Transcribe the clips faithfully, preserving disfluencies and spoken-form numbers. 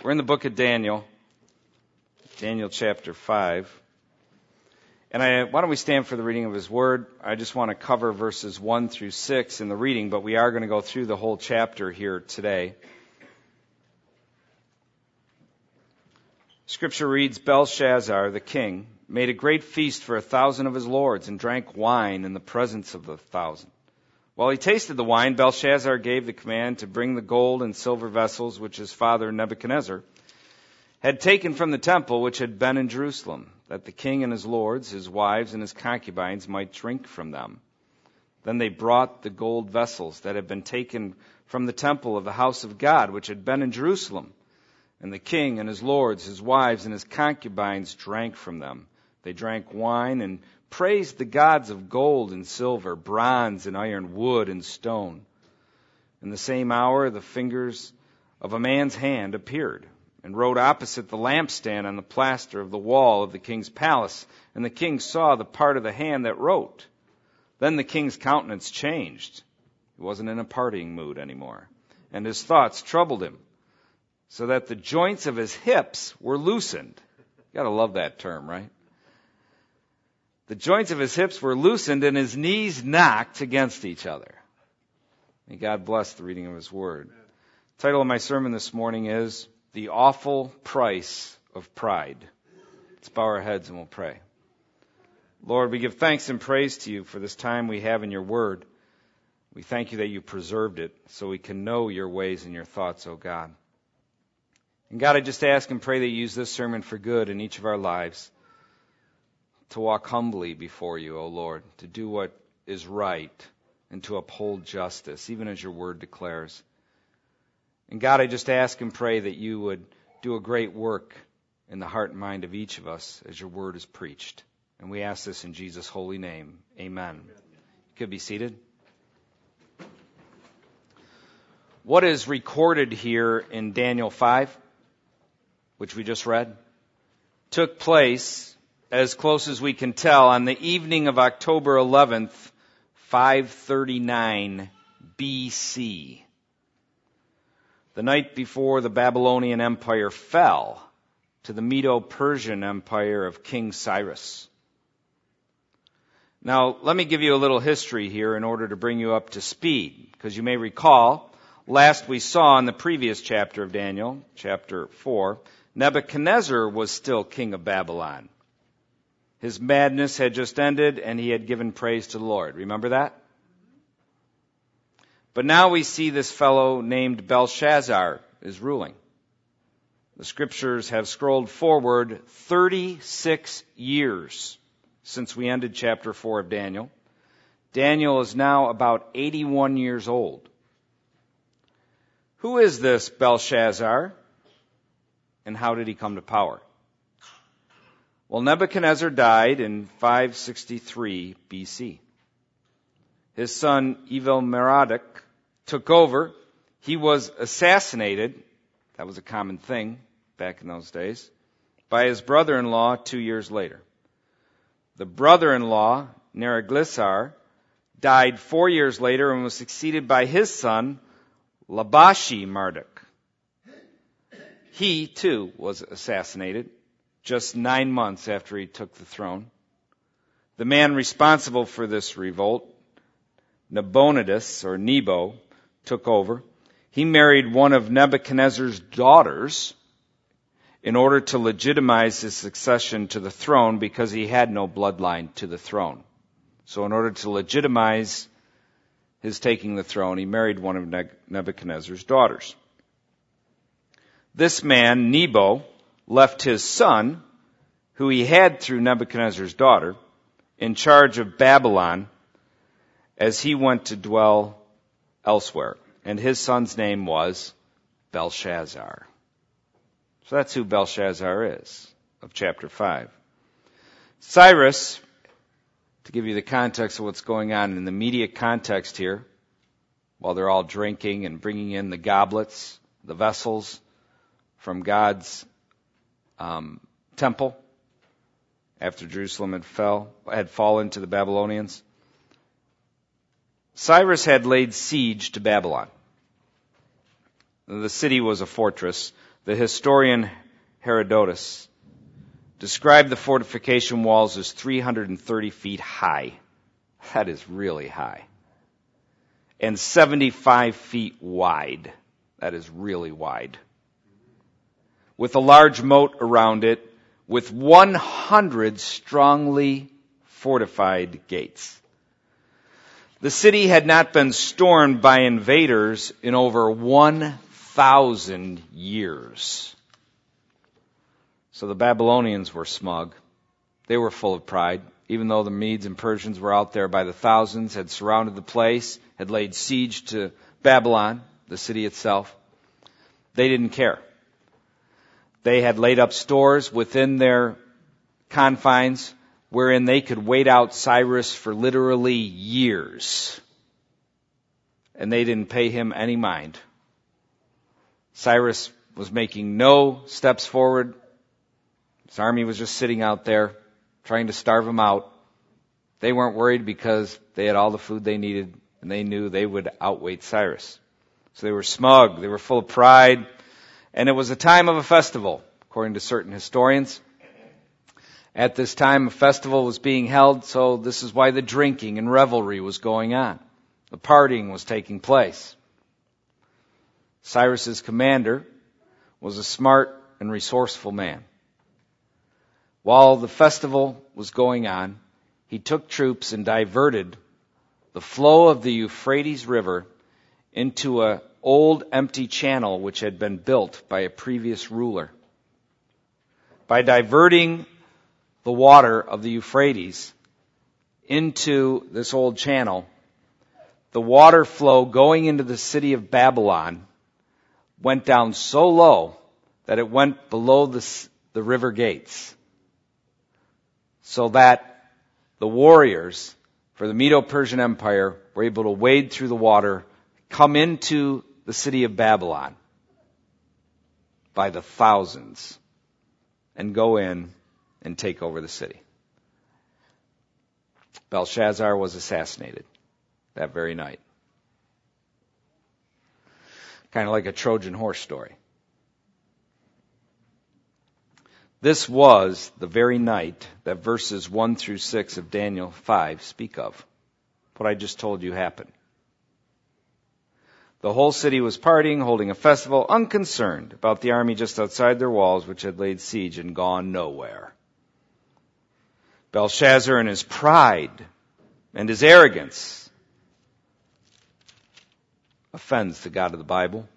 We're in the book of Daniel, Daniel chapter five. And I, why don't we stand for the reading of his word? I just want to cover verses one through six in the reading, but we are going to go through the whole chapter here today. Scripture reads, Belshazzar, the king, made a great feast for a thousand of his lords and drank wine in the presence of the thousand. While he tasted the wine, Belshazzar gave the command to bring the gold and silver vessels which his father Nebuchadnezzar had taken from the temple which had been in Jerusalem, that the king and his lords, his wives, and his concubines might drink from them. Then they brought the gold vessels that had been taken from the temple of the house of God, which had been in Jerusalem. And the king and his lords, his wives, and his concubines drank from them. They drank wine and praised the gods of gold and silver, bronze and iron, wood and stone. In the same hour, the fingers of a man's hand appeared and wrote opposite the lampstand on the plaster of the wall of the king's palace. And the king saw the part of the hand that wrote. Then the king's countenance changed. He wasn't in a partying mood anymore, and his thoughts troubled him, so that the joints of his hips were loosened. You gotta love that term, right? The joints of his hips were loosened and his knees knocked against each other. May God bless the reading of his word. The title of my sermon this morning is The Awful Price of Pride. Let's bow our heads and we'll pray. Lord, we give thanks and praise to you for this time we have in your word. We thank you that you preserved it so we can know your ways and your thoughts, O God. And God, I just ask and pray that you use this sermon for good in each of our lives, to walk humbly before you, O Lord, to do what is right and to uphold justice, even as your word declares. And God, I just ask and pray that you would do a great work in the heart and mind of each of us as your word is preached. And we ask this in Jesus' holy name. Amen. You could be seated. What is recorded here in Daniel five, which we just read, took place, as close as we can tell, on the evening of October eleventh, five thirty-nine B C, the night before the Babylonian Empire fell to the Medo-Persian Empire of King Cyrus. Now, let me give you a little history here in order to bring you up to speed, because you may recall, last we saw in the previous chapter of Daniel, chapter four, Nebuchadnezzar was still king of Babylon. His madness had just ended and he had given praise to the Lord. Remember that? But now we see this fellow named Belshazzar is ruling. The scriptures have scrolled forward thirty-six years since we ended chapter four of Daniel. Daniel is now about eighty-one years old. Who is this Belshazzar? And how did he come to power? Well, Nebuchadnezzar died in five sixty-three B C. His son Evil-Merodach took over. He was assassinated, that was a common thing back in those days, by his brother-in-law two years later. The brother-in-law, Neriglissar, died four years later and was succeeded by his son, Labashi-Marduk. He, too, was assassinated just nine months after he took the throne. The man responsible for this revolt, Nabonidus, or Nebo, took over. He married one of Nebuchadnezzar's daughters in order to legitimize his succession to the throne because he had no bloodline to the throne. So in order to legitimize his taking the throne, he married one of Nebuchadnezzar's daughters. This man, Nebo, left his son, who he had through Nebuchadnezzar's daughter, in charge of Babylon as he went to dwell elsewhere. And his son's name was Belshazzar. So that's who Belshazzar is, of chapter five. Cyrus, to give you the context of what's going on in the immediate context here, while they're all drinking and bringing in the goblets, the vessels from God's um, temple after Jerusalem had fell, had fallen to the Babylonians. Cyrus had laid siege to Babylon. The city was a fortress. The historian Herodotus described the fortification walls as three hundred thirty feet high. That is really high. And seventy-five feet wide. That is really wide. With a large moat around it, with one hundred strongly fortified gates. The city had not been stormed by invaders in over one thousand years. So the Babylonians were smug. They were full of pride. Even though the Medes and Persians were out there by the thousands, had surrounded the place, had laid siege to Babylon, the city itself, they didn't care. They had laid up stores within their confines wherein they could wait out Cyrus for literally years. And they didn't pay him any mind. Cyrus was making no steps forward. His army was just sitting out there trying to starve him out. They weren't worried because they had all the food they needed and they knew they would outwait Cyrus. So they were smug, they were full of pride, and it was a time of a festival, according to certain historians. At this time, a festival was being held, so this is why the drinking and revelry was going on. The partying was taking place. Cyrus's commander was a smart and resourceful man. While the festival was going on, he took troops and diverted the flow of the Euphrates River into an old empty channel which had been built by a previous ruler. By diverting the water of the Euphrates into this old channel, the water flow going into the city of Babylon went down so low that it went below the, the river gates, so that the warriors for the Medo-Persian Empire were able to wade through the water, come into the city of Babylon by the thousands, and go in and take over the city. Belshazzar was assassinated that very night. Kind of like a Trojan horse story. This was the very night that verses one through six of Daniel five speak of. What I just told you happened. The whole city was partying, holding a festival, unconcerned about the army just outside their walls, which had laid siege and gone nowhere. Belshazzar, in his pride and his arrogance, offends the God of the Bible.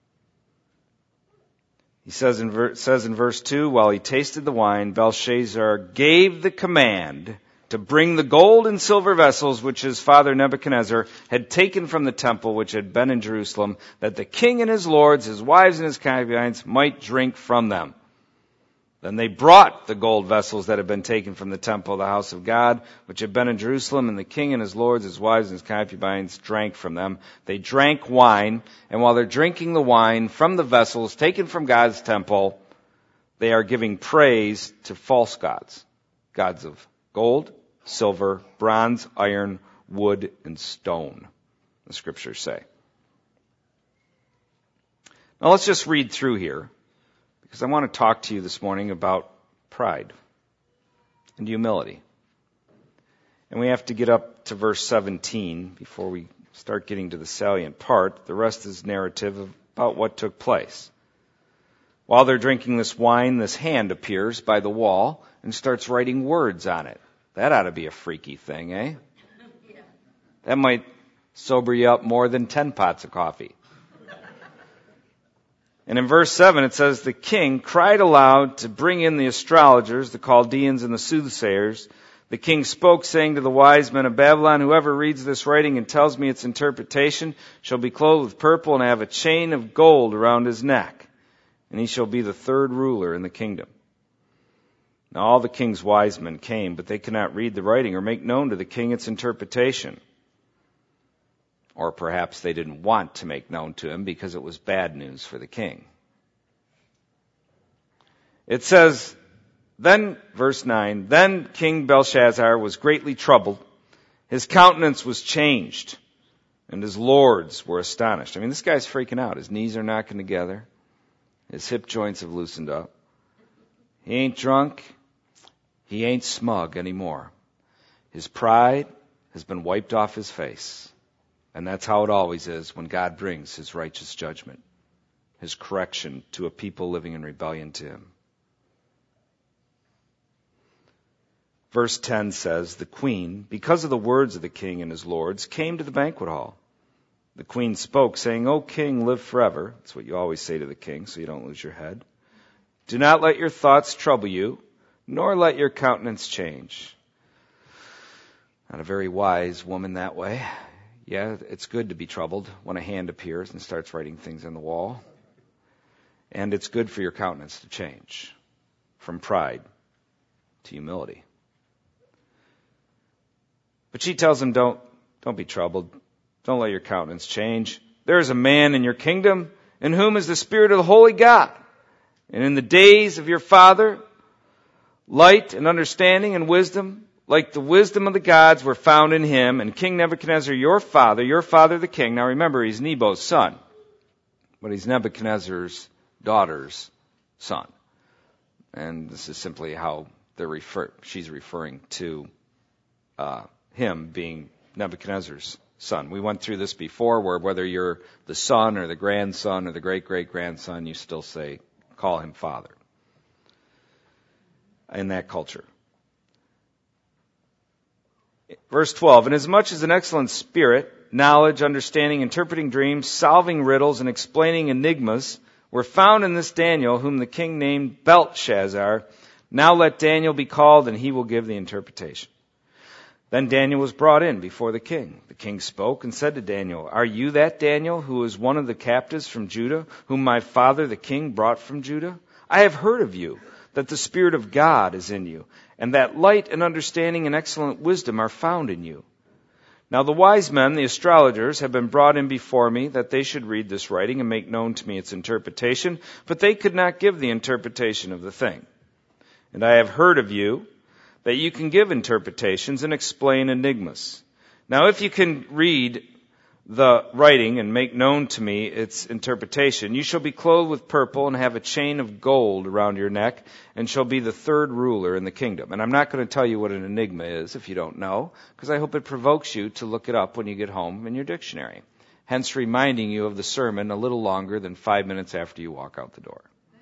He says in, ver- says in verse two, while he tasted the wine, Belshazzar gave the command to bring the gold and silver vessels which his father Nebuchadnezzar had taken from the temple which had been in Jerusalem, that the king and his lords, his wives and his concubines might drink from them. Then they brought the gold vessels that had been taken from the temple of the house of God, which had been in Jerusalem, and the king and his lords, his wives and his concubines drank from them. They drank wine, and while they're drinking the wine from the vessels taken from God's temple, they are giving praise to false gods, gods of gold, silver, bronze, iron, wood, and stone, the scriptures say. Now let's just read through here, because I want to talk to you this morning about pride and humility. And we have to get up to verse seventeen before we start getting to the salient part. The rest is narrative about what took place. While they're drinking this wine, this hand appears by the wall and starts writing words on it. That ought to be a freaky thing, eh? Yeah. That might sober you up more than ten pots of coffee. And in verse seven it says, the king cried aloud to bring in the astrologers, the Chaldeans and the soothsayers. The king spoke, saying to the wise men of Babylon, whoever reads this writing and tells me its interpretation shall be clothed with purple and have a chain of gold around his neck, and he shall be the third ruler in the kingdom. Now all the king's wise men came, but they could not read the writing or make known to the king its interpretation. Or perhaps they didn't want to make known to him because it was bad news for the king. It says, then, verse nine, then King Belshazzar was greatly troubled. His countenance was changed, and his lords were astonished. I mean, this guy's freaking out. His knees are knocking together. His hip joints have loosened up. He ain't drunk. He ain't smug anymore. His pride has been wiped off his face. And that's how it always is when God brings his righteous judgment, his correction to a people living in rebellion to him. Verse ten says, the queen, because of the words of the king and his lords, came to the banquet hall. The queen spoke, saying, O king, live forever. That's what you always say to the king, so you don't lose your head. Do not let your thoughts trouble you, nor let your countenance change. Not a very wise woman that way. Yeah, it's good to be troubled when a hand appears and starts writing things on the wall. And it's good for your countenance to change from pride to humility. But she tells him, don't, don't be troubled. Don't let your countenance change. There is a man in your kingdom in whom is the Spirit of the Holy God. And in the days of your father, light and understanding and wisdom, like the wisdom of the gods, were found in him. And King Nebuchadnezzar, your father, your father the king. Now remember, he's Nebu's son, but he's Nebuchadnezzar's daughter's son. And this is simply how they're refer- she's referring to uh, him being Nebuchadnezzar's son. We went through this before, where whether you're the son or the grandson or the great-great-grandson, you still say, call him father in that culture. Verse twelve, inasmuch as an excellent spirit, knowledge, understanding, interpreting dreams, solving riddles, and explaining enigmas were found in this Daniel, whom the king named Belteshazzar, now let Daniel be called, and he will give the interpretation. Then Daniel was brought in before the king. The king spoke and said to Daniel, Are you that Daniel who is one of the captives from Judah, whom my father the king brought from Judah? I have heard of you, that the Spirit of God is in you, and that light and understanding and excellent wisdom are found in you. Now the wise men, the astrologers, have been brought in before me, that they should read this writing and make known to me its interpretation, but they could not give the interpretation of the thing. And I have heard of you, that you can give interpretations and explain enigmas. Now if you can read the writing and make known to me its interpretation, you shall be clothed with purple and have a chain of gold around your neck, and shall be the third ruler in the kingdom. And I'm not going to tell you what an enigma is if you don't know, because I hope it provokes you to look it up when you get home in your dictionary. Hence reminding you of the sermon a little longer than five minutes after you walk out the door.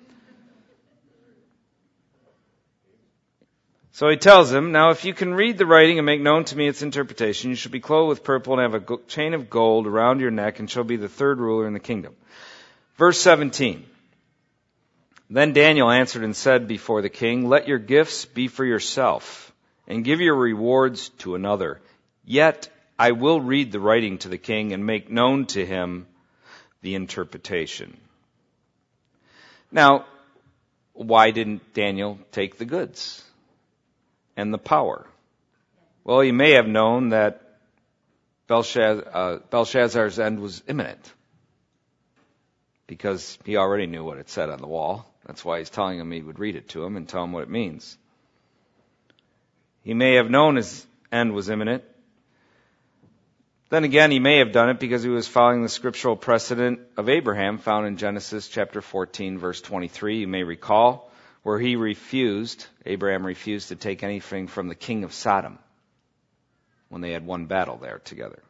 So he tells him, Now if you can read the writing and make known to me its interpretation, you shall be clothed with purple and have a go- chain of gold around your neck, and shall be the third ruler in the kingdom. Verse seventeen. Then Daniel answered and said before the king, Let your gifts be for yourself, and give your rewards to another. Yet I will read the writing to the king and make known to him the interpretation. Now, why didn't Daniel take the goods and the power? Well, he may have known that Belshazzar, uh, Belshazzar's end was imminent, because he already knew what it said on the wall. That's why he's telling him he would read it to him and tell him what it means. He may have known his end was imminent. Then again, he may have done it because he was following the scriptural precedent of Abraham found in Genesis chapter fourteen, verse twenty-three. You may recall, where he refused, Abraham refused to take anything from the king of Sodom when they had one battle there together.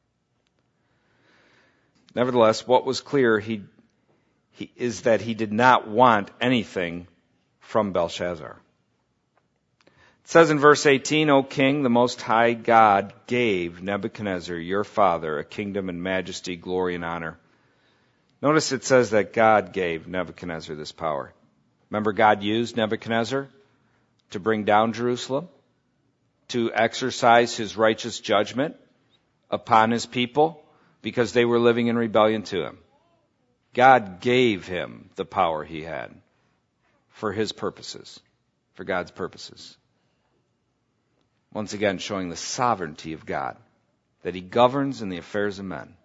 Nevertheless, what was clear he, he, is that he did not want anything from Belshazzar. It says in verse eighteen, O king, the most high God gave Nebuchadnezzar, your father, a kingdom and majesty, glory and honor. Notice it says that God gave Nebuchadnezzar this power. Remember, God used Nebuchadnezzar to bring down Jerusalem, to exercise his righteous judgment upon his people because they were living in rebellion to him. God gave him the power he had for his purposes, for God's purposes. Once again, showing the sovereignty of God, that he governs in the affairs of men.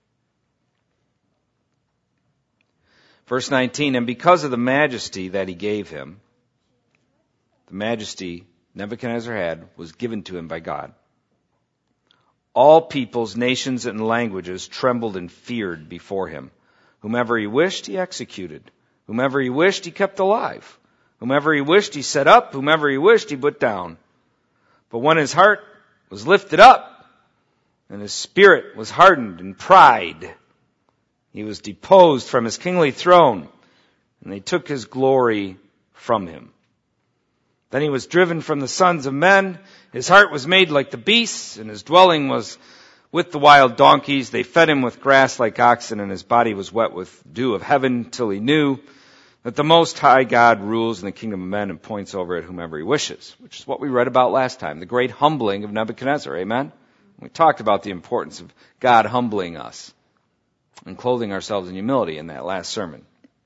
Verse nineteen, and because of the majesty that he gave him, the majesty Nebuchadnezzar had was given to him by God. All peoples, nations, and languages trembled and feared before him. Whomever he wished, he executed. Whomever he wished, he kept alive. Whomever he wished, he set up. Whomever he wished, he put down. But when his heart was lifted up, and his spirit was hardened in pride, he was deposed from his kingly throne, and they took his glory from him. Then he was driven from the sons of men. His heart was made like the beasts, and his dwelling was with the wild donkeys. They fed him with grass like oxen, and his body was wet with dew of heaven, till he knew that the Most High God rules in the kingdom of men and points over it whomever he wishes, which is what we read about last time, the great humbling of Nebuchadnezzar. Amen? We talked about the importance of God humbling us and clothing ourselves in humility in that last sermon.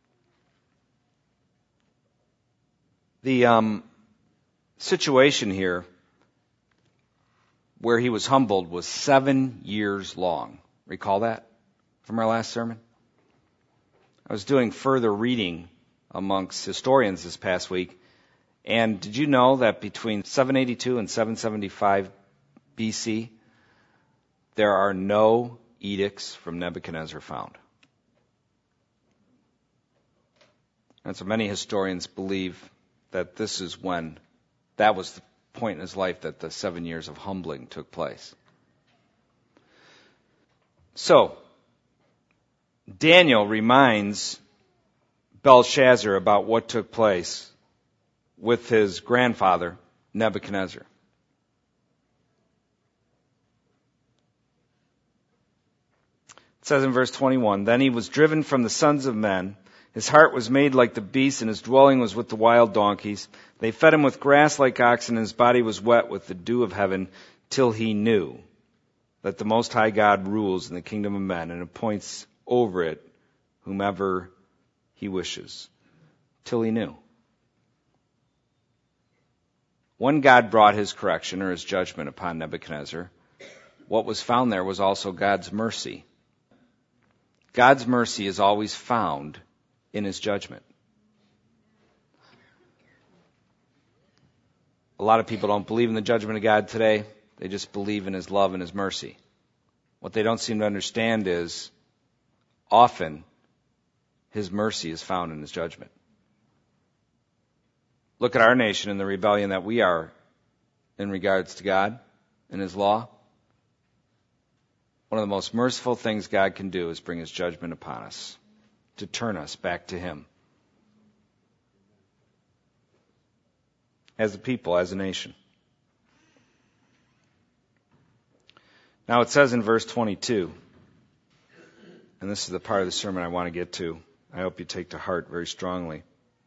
The um, situation here where he was humbled was seven years long. Recall that from our last sermon? I was doing further reading amongst historians this past week, and did you know that between seven eighty-two and seven seventy-five B C, there are no edicts from Nebuchadnezzar found? And so many historians believe that this is when, that was the point in his life that the seven years of humbling took place. So, Daniel reminds Belshazzar about what took place with his grandfather, Nebuchadnezzar. It says in verse twenty-one, "Then he was driven from the sons of men. His heart was made like the beasts, and his dwelling was with the wild donkeys. They fed him with grass like oxen, and his body was wet with the dew of heaven, till he knew that the Most High God rules in the kingdom of men and appoints over it whomever he wishes." Till he knew. When God brought his correction or his judgment upon Nebuchadnezzar, what was found there was also God's mercy. God's mercy is always found in his judgment. A lot of people don't believe in the judgment of God today. They just believe in his love and his mercy. What they don't seem to understand is often his mercy is found in his judgment. Look at our nation and the rebellion that we are in regards to God and his law. One of the most merciful things God can do is bring his judgment upon us, to turn us back to him. As a people, as a nation. Now it says in verse twenty-two, and this is the part of the sermon I want to get to. I hope you take to heart very strongly.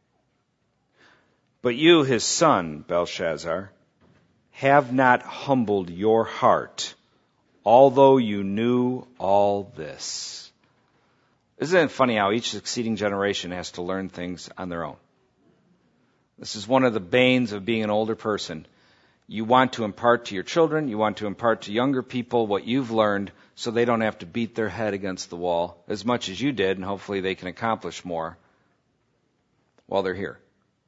"But you, his son, Belshazzar, have not humbled your heart, although you knew all this." Isn't it funny how each succeeding generation has to learn things on their own? This is one of the banes of being an older person. You want to impart to your children, you want to impart to younger people what you've learned so they don't have to beat their head against the wall as much as you did, and hopefully they can accomplish more while they're here.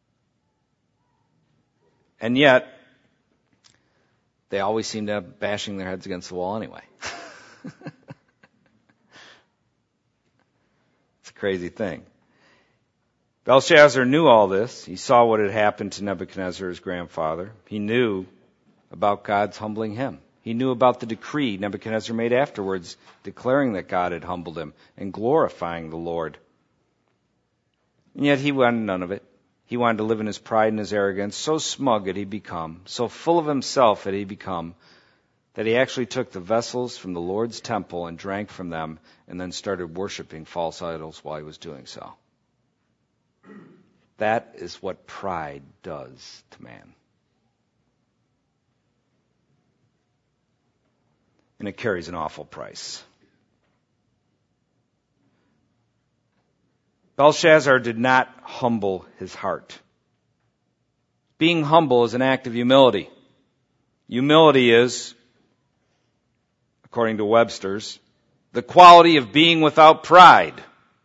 And yet, they always seem to have bashing their heads against the wall anyway. It's a crazy thing. Belshazzar knew all this. He saw what had happened to Nebuchadnezzar, his grandfather. He knew about God's humbling him. He knew about the decree Nebuchadnezzar made afterwards, declaring that God had humbled him and glorifying the Lord. And yet he wanted none of it. He wanted to live in his pride and his arrogance. So smug had he become, so full of himself had he become, that he actually took the vessels from the Lord's temple and drank from them and then started worshiping false idols while he was doing so. That is what pride does to man. And it carries an awful price. Belshazzar did not humble his heart. Being humble is an act of humility. Humility is, according to Webster's, the quality of being without pride.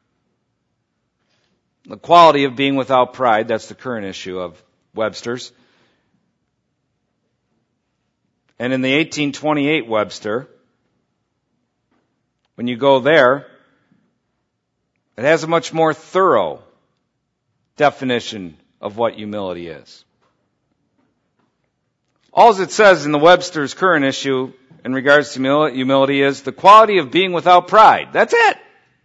The quality of being without pride, that's the current issue of Webster's. And in the eighteen twenty-eight Webster, when you go there, it has a much more thorough definition of what humility is. All it says in the Webster's current issue in regards to humility is the quality of being without pride. That's it.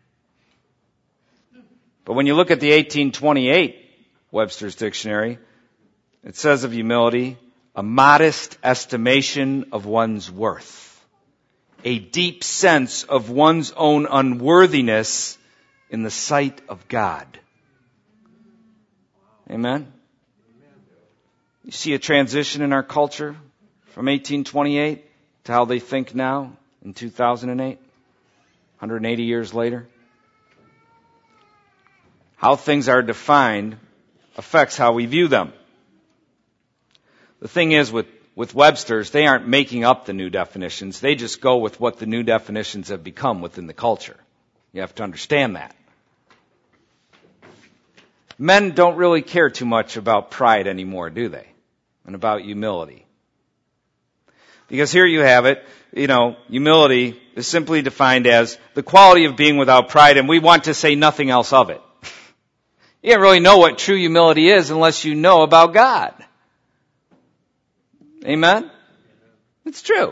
But when you look at the eighteen twenty-eight Webster's dictionary, it says of humility, a modest estimation of one's worth, a deep sense of one's own unworthiness in the sight of God. Amen? You see a transition in our culture from eighteen twenty-eight to how they think now in two thousand eight, one hundred eighty years later. How things are defined affects how we view them. The thing is with, with Webster's, they aren't making up the new definitions. They just go with what the new definitions have become within the culture. You have to understand that. Men don't really care too much about pride anymore, do they? And about humility. Because here you have it, you know, humility is simply defined as the quality of being without pride, and we want to say nothing else of it. You don't really know what true humility is unless you know about God. Amen? It's true.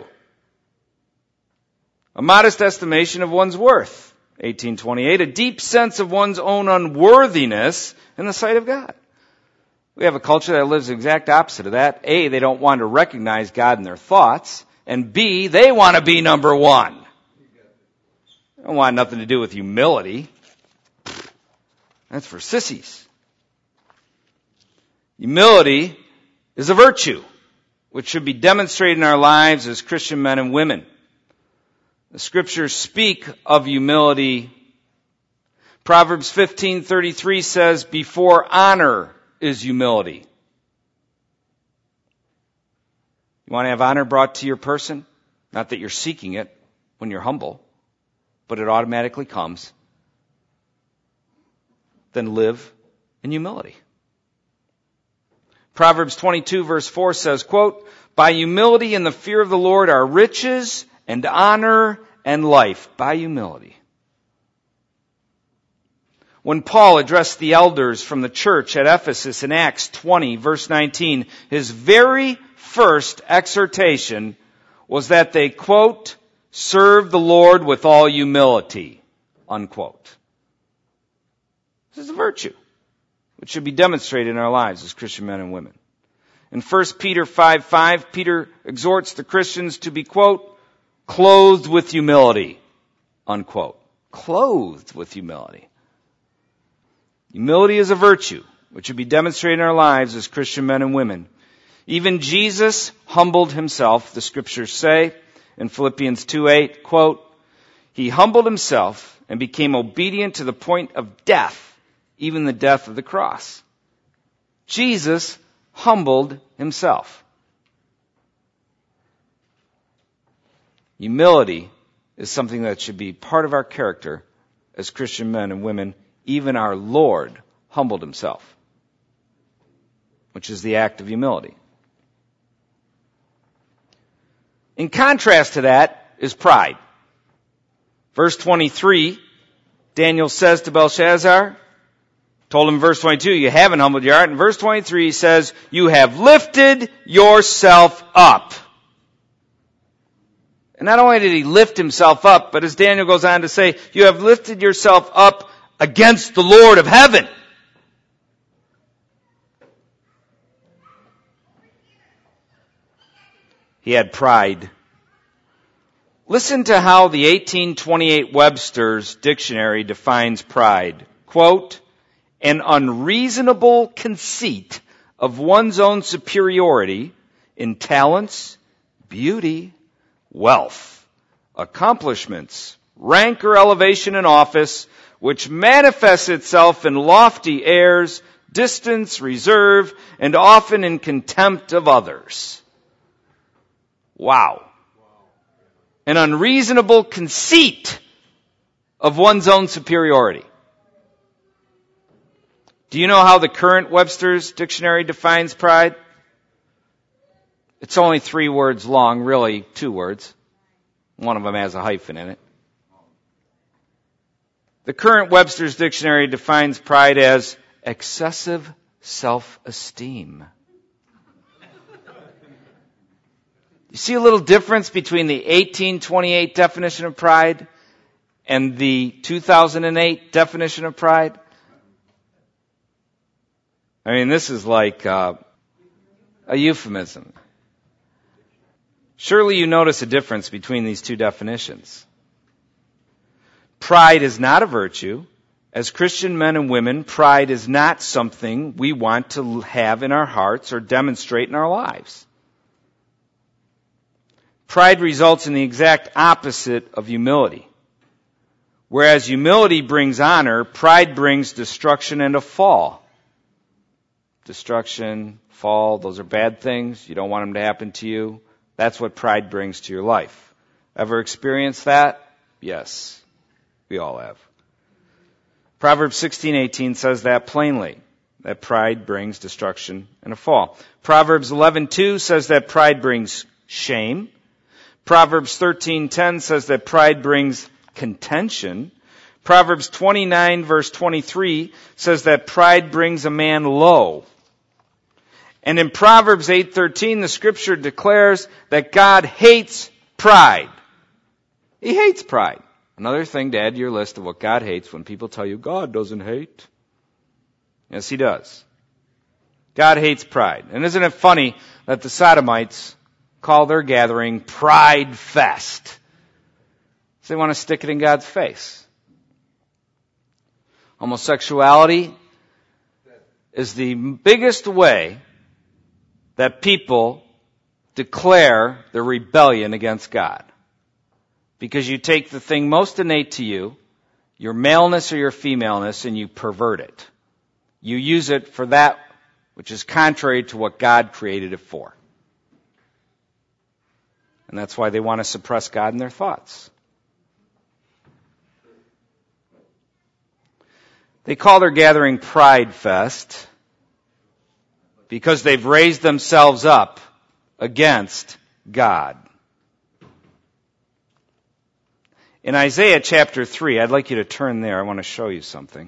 A modest estimation of one's worth. eighteen twenty-eight, a deep sense of one's own unworthiness in the sight of God. We have a culture that lives the exact opposite of that. A, they don't want to recognize God in their thoughts. And B, they want to be number one. They don't want nothing to do with humility. That's for sissies. Humility is a virtue which should be demonstrated in our lives as Christian men and women. The scriptures speak of humility. Proverbs fifteen thirty-three says, before honor is humility. You want to have honor brought to your person? Not that you're seeking it when you're humble, but it automatically comes. Then live in humility. Proverbs twenty-two verse four says, quote, by humility and the fear of the Lord are riches and honor and life. By humility. When Paul addressed the elders from the church at Ephesus in Acts twenty verse nineteen, his very first exhortation was that they, quote, serve the Lord with all humility, unquote. This is a virtue which should be demonstrated in our lives as Christian men and women. In First Peter five five, Peter exhorts the Christians to be, quote, clothed with humility, unquote. Clothed with humility. Humility is a virtue which should be demonstrated in our lives as Christian men and women. Even Jesus humbled himself, the scriptures say in Philippians two eight, quote, he humbled himself and became obedient to the point of death, even the death of the cross. Jesus humbled himself. Humility is something that should be part of our character as Christian men and women. Even our Lord humbled himself, which is the act of humility. In contrast to that is pride. Verse twenty-three, Daniel says to Belshazzar, told him in verse twenty-two, you haven't humbled your heart. In verse twenty-three, he says, you have lifted yourself up. And not only did he lift himself up, but as Daniel goes on to say, you have lifted yourself up against the Lord of heaven. He had pride. Listen to how the eighteen twenty-eight Webster's dictionary defines pride. Quote, an unreasonable conceit of one's own superiority in talents, beauty, wealth, accomplishments, rank or elevation in office, which manifests itself in lofty airs, distance, reserve, and often in contempt of others. Wow. An unreasonable conceit of one's own superiority. Do you know how the current Webster's dictionary defines pride? It's only three words long, really two words. One of them has a hyphen in it. The current Webster's dictionary defines pride as excessive self-esteem. You see a little difference between the eighteen twenty-eight definition of pride and the two thousand eight definition of pride? I mean, this is like uh, a euphemism. Surely you notice a difference between these two definitions. Pride is not a virtue. As Christian men and women, pride is not something we want to have in our hearts or demonstrate in our lives. Pride results in the exact opposite of humility. Whereas humility brings honor, pride brings destruction and a fall. Destruction, fall, those are bad things. You don't want them to happen to you. That's what pride brings to your life. Ever experienced that? Yes, we all have. Proverbs sixteen eighteen says that plainly, that pride brings destruction and a fall. Proverbs eleven two says that pride brings shame. Proverbs thirteen ten says that pride brings contention. Proverbs twenty-nine verse twenty-three says that pride brings a man low. And in Proverbs eight thirteen, the scripture declares that God hates pride. He hates pride. Another thing to add to your list of what God hates when people tell you God doesn't hate. Yes, He does. God hates pride. And isn't it funny that the Sodomites call their gathering Pride Fest? So they want to stick it in God's face. Homosexuality is the biggest way that people declare their rebellion against God. Because you take the thing most innate to you, your maleness or your femaleness, and you pervert it. You use it for that which is contrary to what God created it for. And that's why they want to suppress God in their thoughts. They call their gathering Pride Fest because they've raised themselves up against God. In Isaiah chapter three, I'd like you to turn there. I want to show you something.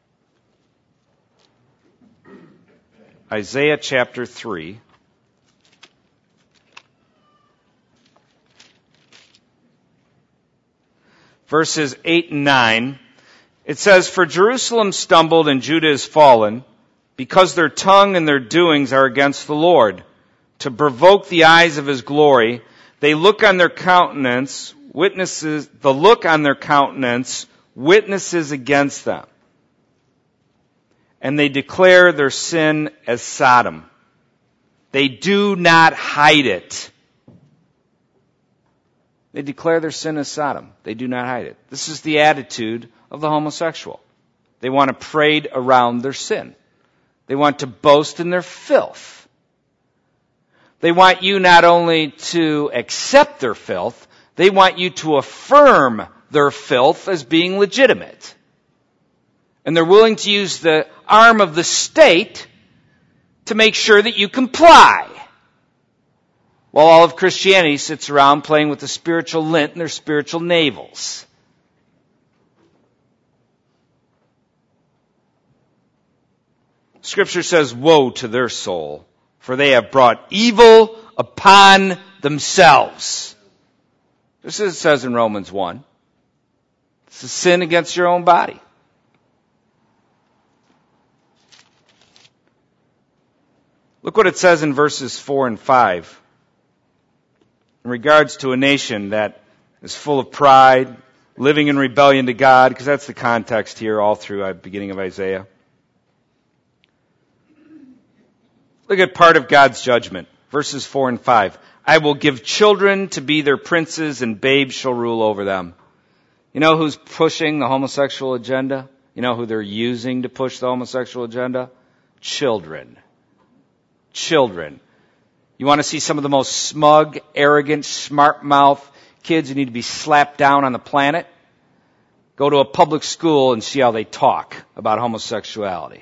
Isaiah chapter three. Verses eight and nine. It says, "For Jerusalem stumbled and Judah is fallen, because their tongue and their doings are against the Lord. To provoke the eyes of His glory, they look on their countenance, witnesses, the look on their countenance, witnesses against them. And they declare their sin as Sodom. They do not hide it." They declare their sin as Sodom. They do not hide it. This is the attitude of the homosexual. They want to parade around their sin. They want to boast in their filth. They want you not only to accept their filth, they want you to affirm their filth as being legitimate. And they're willing to use the arm of the state to make sure that you comply. While all of Christianity sits around playing with the spiritual lint in their spiritual navels. Scripture says, "Woe to their soul, for they have brought evil upon themselves." This is, it says in Romans one. It's a sin against your own body. Look what it says in verses four and five. In regards to a nation that is full of pride, living in rebellion to God, because that's the context here all through the beginning of Isaiah. Look at part of God's judgment. Verses four and five. "I will give children to be their princes, and babes shall rule over them." You know who's pushing the homosexual agenda? You know who they're using to push the homosexual agenda? Children. Children. You want to see some of the most smug, arrogant, smart-mouth kids who need to be slapped down on the planet? Go to a public school and see how they talk about homosexuality.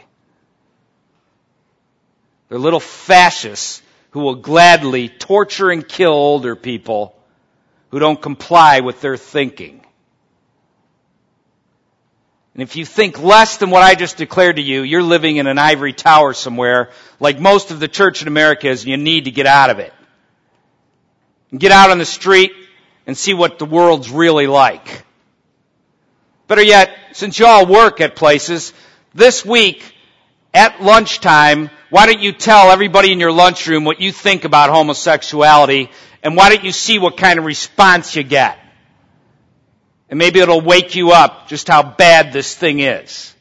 They're little fascists who will gladly torture and kill older people who don't comply with their thinking. And if you think less than what I just declared to you, you're living in an ivory tower somewhere, like most of the church in America is, and you need to get out of it. And get out on the street and see what the world's really like. Better yet, since you all work at places, this week, at lunchtime, why don't you tell everybody in your lunchroom what you think about homosexuality, and why don't you see what kind of response you get? And maybe it'll wake you up just how bad this thing is.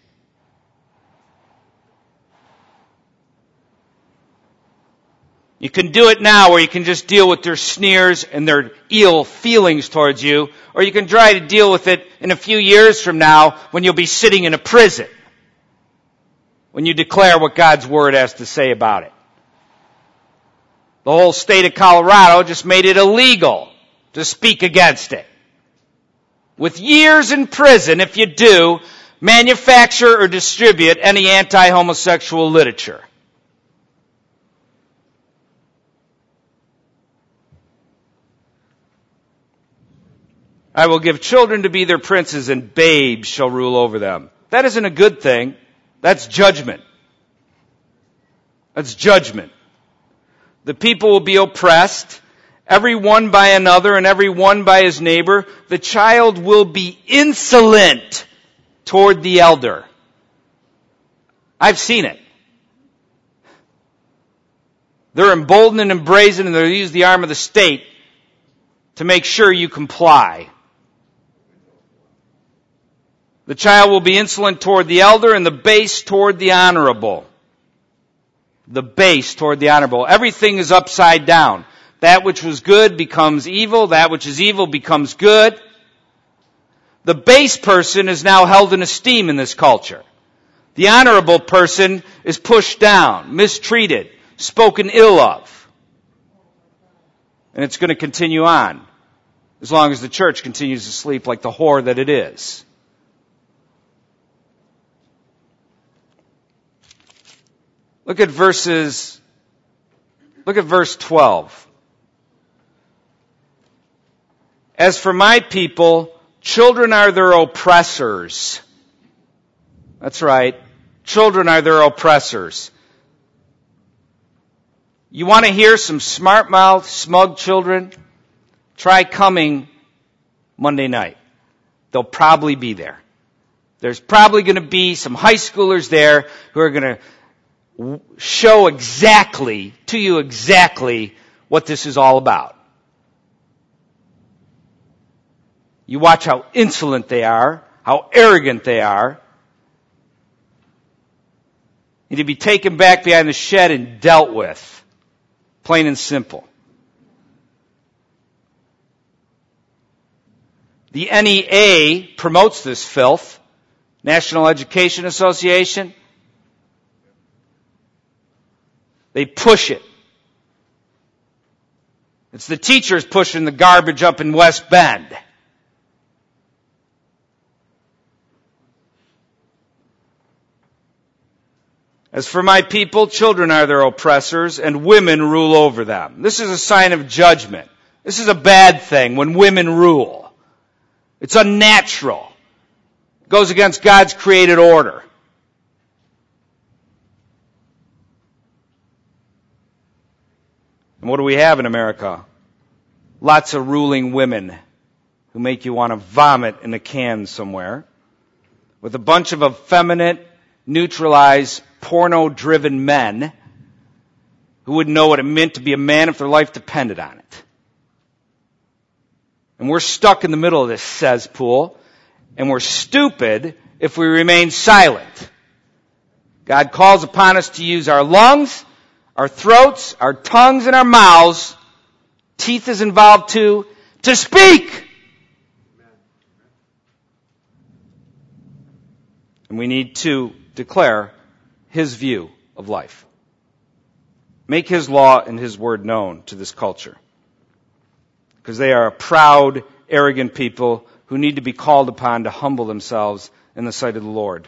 You can do it now, or you can just deal with their sneers and their ill feelings towards you, or you can try to deal with it in a few years from now when you'll be sitting in a prison, when you declare what God's Word has to say about it. The whole state of Colorado just made it illegal to speak against it. With years in prison if you do manufacture or distribute any anti-homosexual literature. I will give children to be their princes, and babes shall rule over them. That isn't a good thing. That's judgment. That's judgment. The people will be oppressed, every one by another and every one by his neighbor. The child will be insolent toward the elder. I've seen it. They're emboldened and embrazen, and they'll use the arm of the state to make sure you comply. The child will be insolent toward the elder, and the base toward the honorable. The base toward the honorable. Everything is upside down. That which was good becomes evil. That which is evil becomes good. The base person is now held in esteem in this culture. The honorable person is pushed down, mistreated, spoken ill of. And it's going to continue on as long as the church continues to sleep like the whore that it is. Look at verses, look at verse twelve. As for my people, children are their oppressors. That's right. Children are their oppressors. You want to hear some smart-mouthed, smug children? Try coming Monday night. They'll probably be there. There's probably going to be some high schoolers there who are going to show exactly, to you exactly, what this is all about. You watch how insolent they are, how arrogant they are. And to be taken back behind the shed and dealt with. Plain and simple. The N E A promotes this filth. National Education Association. They push it. It's the teachers pushing the garbage up in West Bend. As for my people, children are their oppressors, and women rule over them. This is a sign of judgment. This is a bad thing when women rule. It's unnatural. It goes against God's created order. And what do we have in America? Lots of ruling women who make you want to vomit in a can somewhere, with a bunch of effeminate, neutralized, porno-driven men who wouldn't know what it meant to be a man if their life depended on it. And we're stuck in the middle of this cesspool, and we're stupid if we remain silent. God calls upon us to use our lungs, our throats, our tongues, and our mouths. Teeth is involved too, to speak. And we need to declare His view of life. Make His law and His word known to this culture. Because they are a proud, arrogant people who need to be called upon to humble themselves in the sight of the Lord.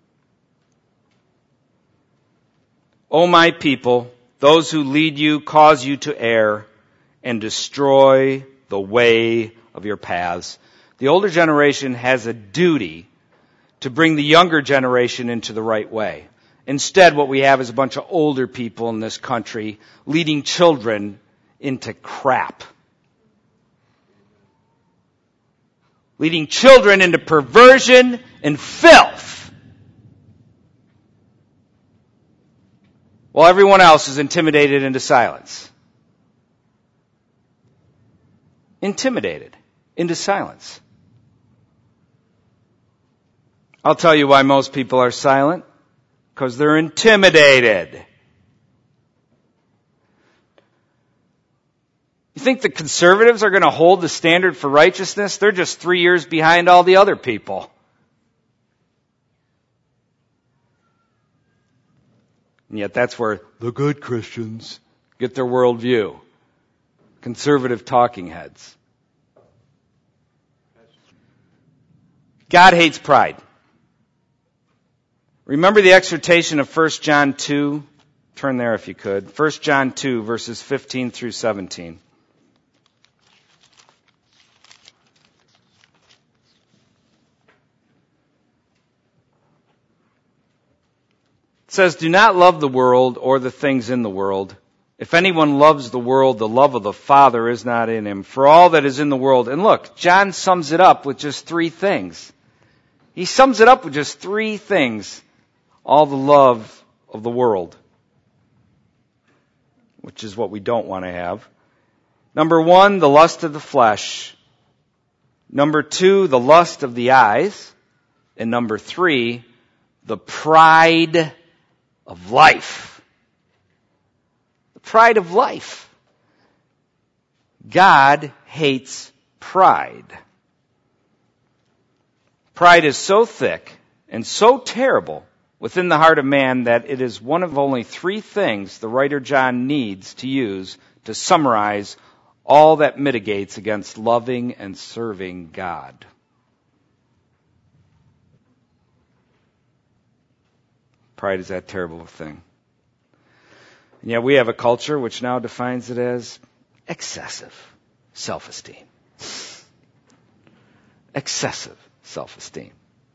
O my people, those who lead you cause you to err and destroy the way of your paths. The older generation has a duty to bring the younger generation into the right way. Instead, what we have is a bunch of older people in this country leading children into crap. Leading children into perversion and filth. While everyone else is intimidated into silence. Intimidated into silence. I'll tell you why most people are silent. Because they're intimidated. You think the conservatives are going to hold the standard for righteousness? They're just three years behind all the other people. And yet that's where the good Christians get their worldview. Conservative talking heads. God hates pride. Remember the exhortation of First John two? Turn there if you could. First John two, verses fifteen through seventeen. It says, "Do not love the world or the things in the world. If anyone loves the world, the love of the Father is not in him. For all that is in the world," and look, John sums it up with just three things. He sums it up with just three things. All the love of the world, which is what we don't want to have. Number one, the lust of the flesh. Number two, the lust of the eyes. And number three, the pride of life. The pride of life. God hates pride. Pride is so thick and so terrible within the heart of man that it is one of only three things the writer John needs to use to summarize all that mitigates against loving and serving God. Pride is that terrible a thing. And yet we have a culture which now defines it as excessive self-esteem. Excessive self-esteem.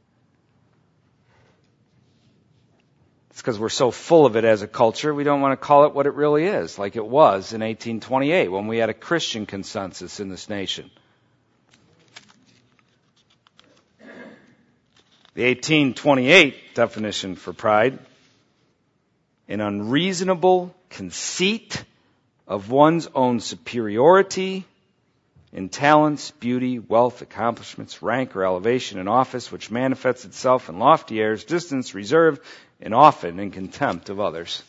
It's because we're so full of it as a culture, we don't want to call it what it really is, like it was in eighteen twenty-eight when we had a Christian consensus in this nation. The eighteen twenty-eight definition for pride: an unreasonable conceit of one's own superiority in talents, beauty, wealth, accomplishments, rank, or elevation in office, which manifests itself in lofty airs, distance, reserve, and often in contempt of others.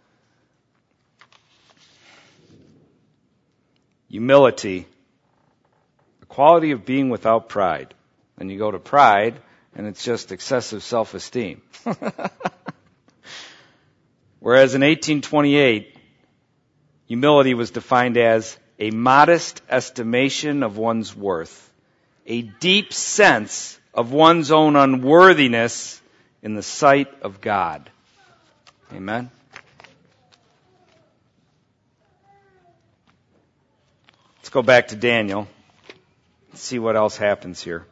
Humility, the quality of being without pride. Then you go to pride, and it's just excessive self-esteem. Whereas in eighteen twenty-eight, humility was defined as a modest estimation of one's worth, a deep sense of one's own unworthiness in the sight of God. Amen? Let's go back to Daniel and see what else happens here.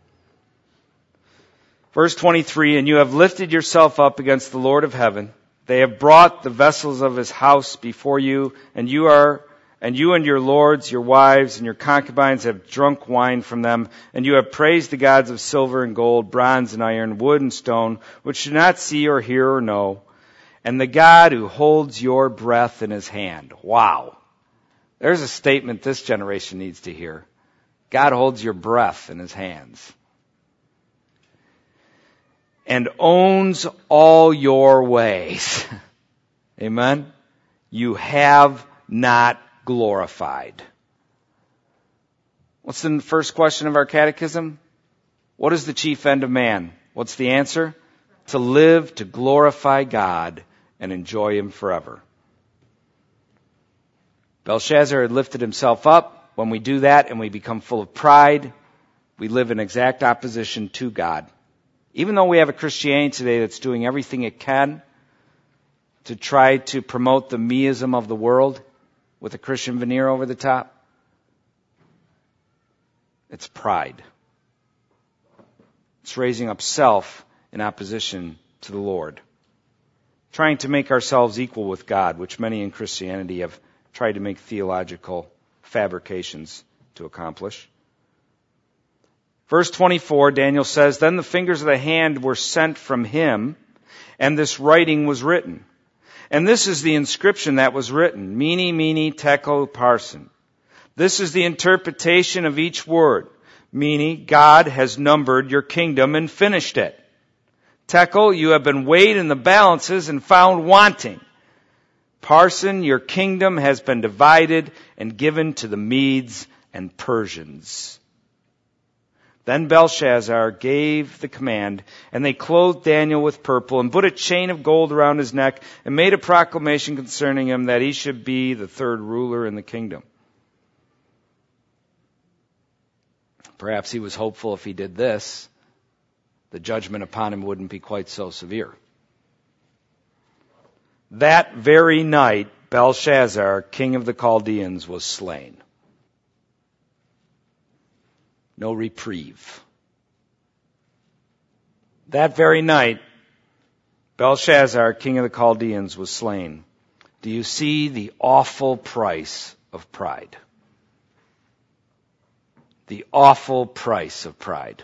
Verse twenty-three, "And you have lifted yourself up against the Lord of heaven. They have brought the vessels of his house before you, and you are And you and your lords, your wives, and your concubines have drunk wine from them, and you have praised the gods of silver and gold, bronze and iron, wood and stone, which do not see or hear or know, and the God who holds your breath in his hand." Wow. There's a statement this generation needs to hear. God holds your breath in his hands. "And owns all your ways." Amen? "You have not glorified." What's the first question of our catechism? What is the chief end of man? What's the answer? To live to glorify God and enjoy him forever. Belshazzar had lifted himself up. When we do that and we become full of pride, we live in exact opposition to God. Even though we have a Christianity today that's doing everything it can to try to promote the meism of the world, with a Christian veneer over the top, it's pride. It's raising up self in opposition to the Lord. Trying to make ourselves equal with God, which many in Christianity have tried to make theological fabrications to accomplish. Verse twenty-four, Daniel says, Then the fingers of the hand were sent from him, and this writing was written. And this is the inscription that was written, Mene, Mene, Tekel, Parsin. This is the interpretation of each word. Mene, God has numbered your kingdom and finished it. Tekel, you have been weighed in the balances and found wanting. Parsin, your kingdom has been divided and given to the Medes and Persians. Then Belshazzar gave the command, and they clothed Daniel with purple and put a chain of gold around his neck and made a proclamation concerning him that he should be the third ruler in the kingdom. Perhaps he was hopeful if he did this, the judgment upon him wouldn't be quite so severe. That very night, Belshazzar, king of the Chaldeans, was slain. No reprieve. That very night, Belshazzar, king of the Chaldeans, was slain. Do you see the awful price of pride? The awful price of pride.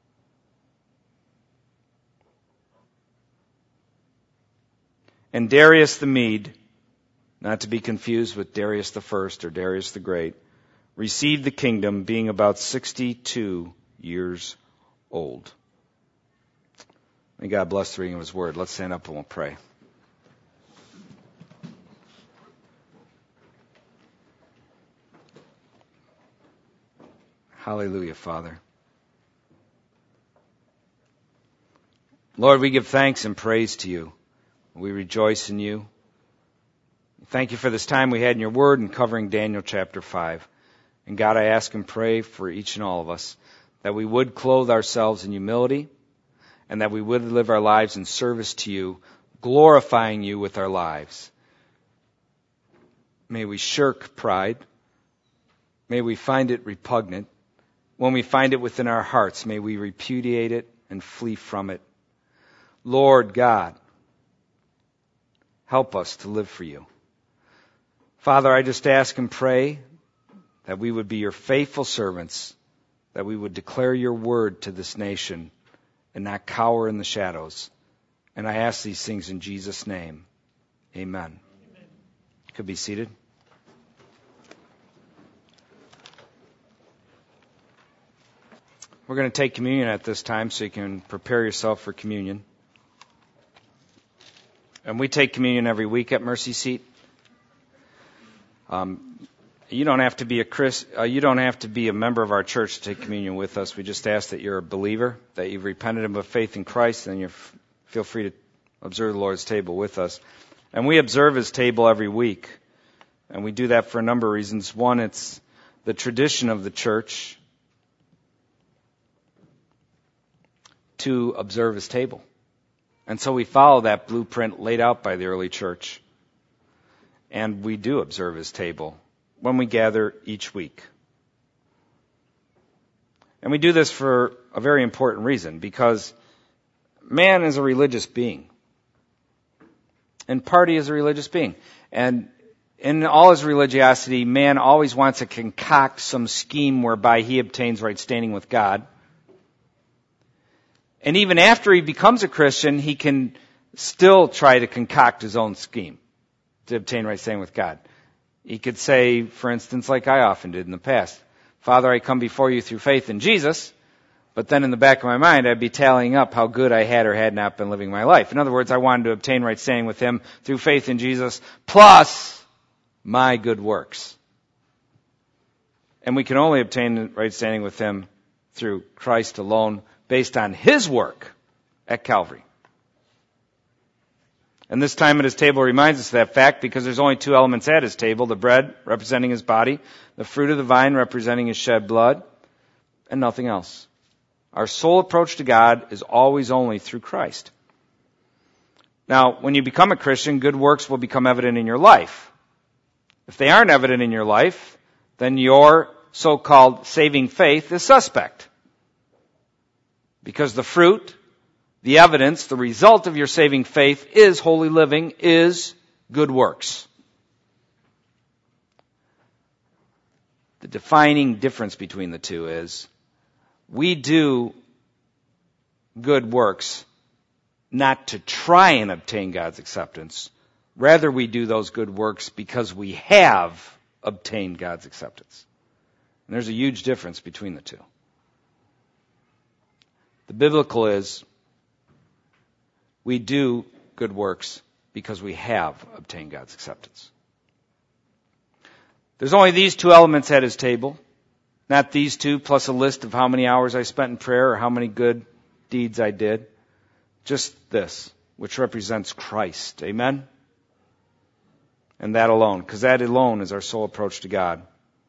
And Darius the Mede, not to be confused with Darius the First or Darius the Great, received the kingdom being about sixty-two years old. May God bless the reading of His Word. Let's stand up and we'll pray. Hallelujah, Father. Lord, we give thanks and praise to you. We rejoice in you. Thank you for this time we had in your word and covering Daniel chapter five. And God, I ask and pray for each and all of us that we would clothe ourselves in humility and that we would live our lives in service to you, glorifying you with our lives. May we shirk pride. May we find it repugnant. When we find it within our hearts, may we repudiate it and flee from it. Lord God, help us to live for you. Father, I just ask and pray that we would be your faithful servants, that we would declare your word to this nation and not cower in the shadows. And I ask these things in Jesus' name. Amen. You could be seated. We're going to take communion at this time so you can prepare yourself for communion. And we take communion every week at Mercy Seat. Um, you don't have to be a Chris, uh, you don't have to be a member of our church to take communion with us. We just ask that you're a believer, that you've repented of faith in Christ, and you f- feel free to observe the Lord's table with us. And we observe His table every week, and we do that for a number of reasons. One, it's the tradition of the church to observe His table. And so we follow that blueprint laid out by the early church. And we do observe His table when we gather each week. And we do this for a very important reason, because man is a religious being. And party is a religious being. And in all his religiosity, man always wants to concoct some scheme whereby he obtains right standing with God. And even after he becomes a Christian, he can still try to concoct his own scheme to obtain right standing with God. He could say, for instance, like I often did in the past, Father, I come before you through faith in Jesus, but then in the back of my mind, I'd be tallying up how good I had or had not been living my life. In other words, I wanted to obtain right standing with Him through faith in Jesus, plus my good works. And we can only obtain right standing with Him through Christ alone, based on His work at Calvary. And this time at His table reminds us of that fact, because there's only two elements at His table: the bread representing His body, the fruit of the vine representing His shed blood, and nothing else. Our sole approach to God is always only through Christ. Now, when you become a Christian, good works will become evident in your life. If they aren't evident in your life, then your so-called saving faith is suspect. Because the fruit, the evidence, the result of your saving faith is holy living, is good works. The defining difference between the two is we do good works not to try and obtain God's acceptance. Rather, we do those good works because we have obtained God's acceptance. And there's a huge difference between the two. The biblical is we do good works because we have obtained God's acceptance. There's only these two elements at his table, not these two plus a list of how many hours I spent in prayer or how many good deeds I did. Just this, which represents Christ. Amen? And that alone, because that alone is our sole approach to God.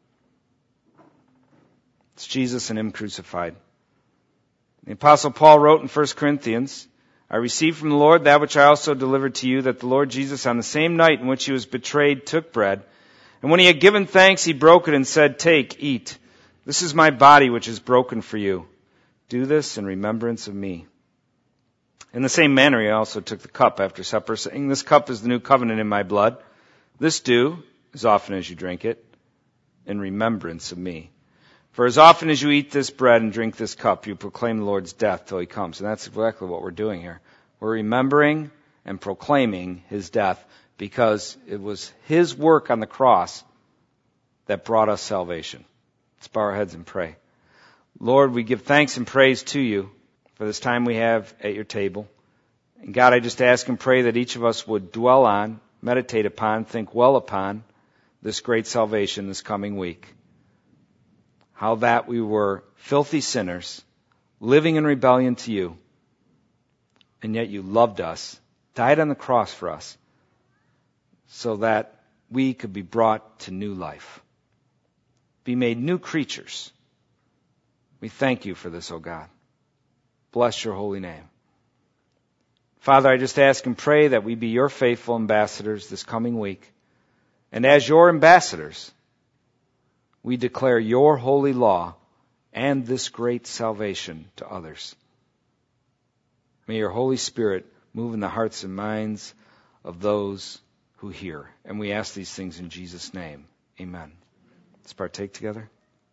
It's Jesus and Him crucified. The Apostle Paul wrote in First Corinthians, I received from the Lord that which I also delivered to you, that the Lord Jesus on the same night in which He was betrayed took bread, and when He had given thanks, He broke it and said, Take, eat. This is my body which is broken for you. Do this in remembrance of me. In the same manner He also took the cup after supper, saying, This cup is the new covenant in my blood. This do, as often as you drink it, in remembrance of me. For as often as you eat this bread and drink this cup, you proclaim the Lord's death till He comes. And that's exactly what we're doing here. We're remembering and proclaiming His death because it was His work on the cross that brought us salvation. Let's bow our heads and pray. Lord, we give thanks and praise to You for this time we have at Your table. And God, I just ask and pray that each of us would dwell on, meditate upon, think well upon this great salvation this coming week. How that we were filthy sinners, living in rebellion to You, and yet You loved us, died on the cross for us, so that we could be brought to new life, be made new creatures. We thank You for this, O God. Bless Your holy name. Father, I just ask and pray that we be Your faithful ambassadors this coming week, and as Your ambassadors, we declare Your holy law and this great salvation to others. May Your Holy Spirit move in the hearts and minds of those who hear. And we ask these things in Jesus' name. Amen. Let's partake together.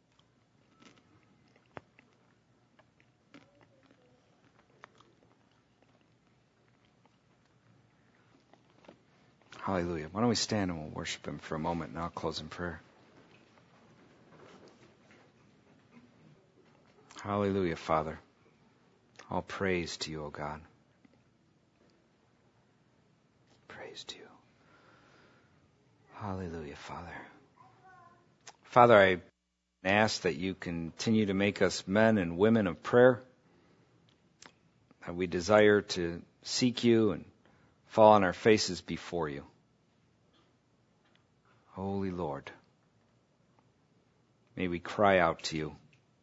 Hallelujah. Why don't we stand and we'll worship Him for a moment, and I'll close in prayer. Hallelujah, Father. All praise to You, O God. Praise to You. Hallelujah, Father. Father, I ask that You continue to make us men and women of prayer, that we desire to seek You and fall on our faces before You. Holy Lord, may we cry out to You.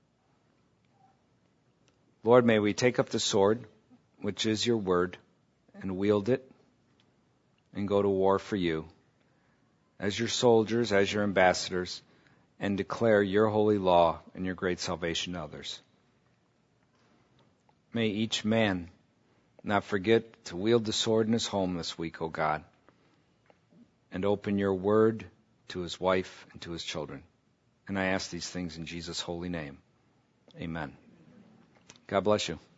Lord, may we take up the sword, which is Your word, and wield it, and go to war for You, as Your soldiers, as Your ambassadors, and declare Your holy law and Your great salvation to others. May each man not forget to wield the sword in his home this week, O God, and open Your word to his wife and to his children. And I ask these things in Jesus' holy name. Amen. God bless you.